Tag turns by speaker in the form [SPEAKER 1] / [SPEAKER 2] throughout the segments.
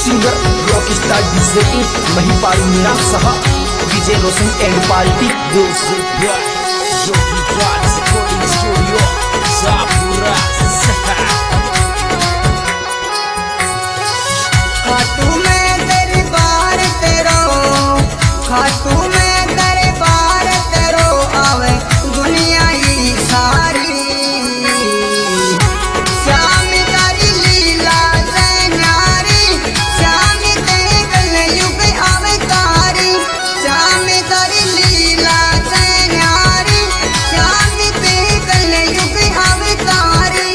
[SPEAKER 1] Singer rockstar DJ Mahipal Meena सह DJ Roshan and party studio Sapura
[SPEAKER 2] Khatu में दरबार तेरो खाटू में दरबार तेरो आवे दुनिया ही सारी श्याम तारी लीला से न्यारी श्याम ते कल युग अवतारी श्याम तारी लीला से न्यारी श्याम ते कल युग अवतारी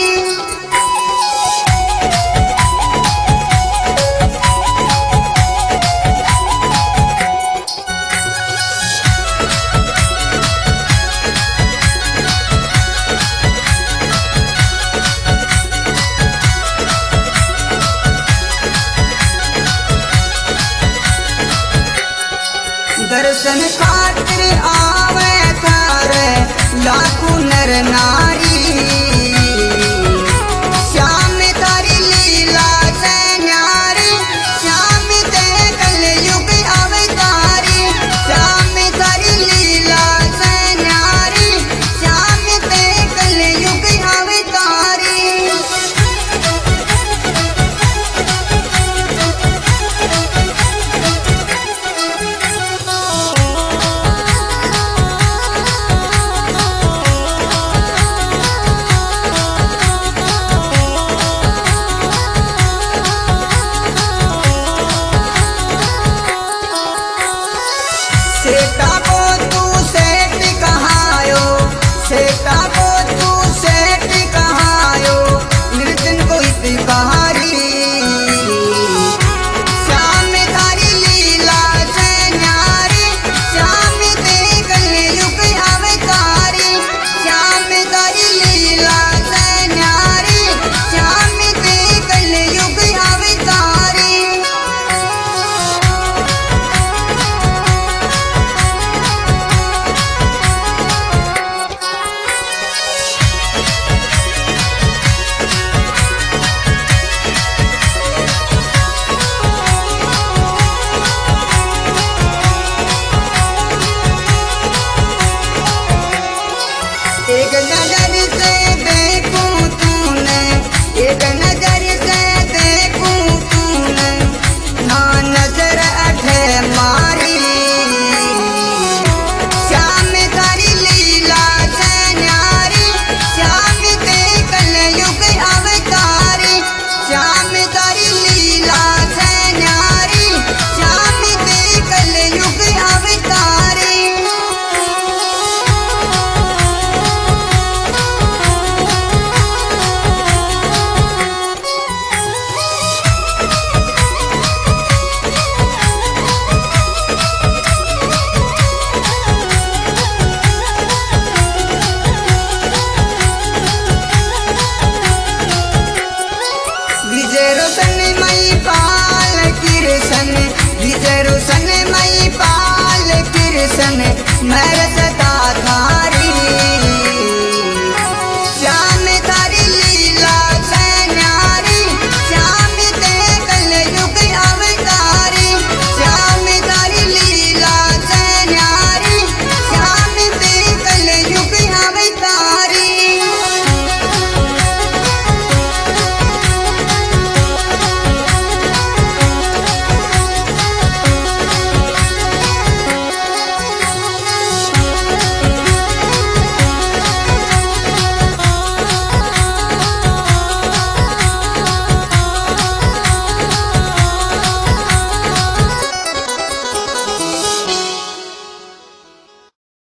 [SPEAKER 2] दर्शन खातिर आवे थारे लाखों नर नारी।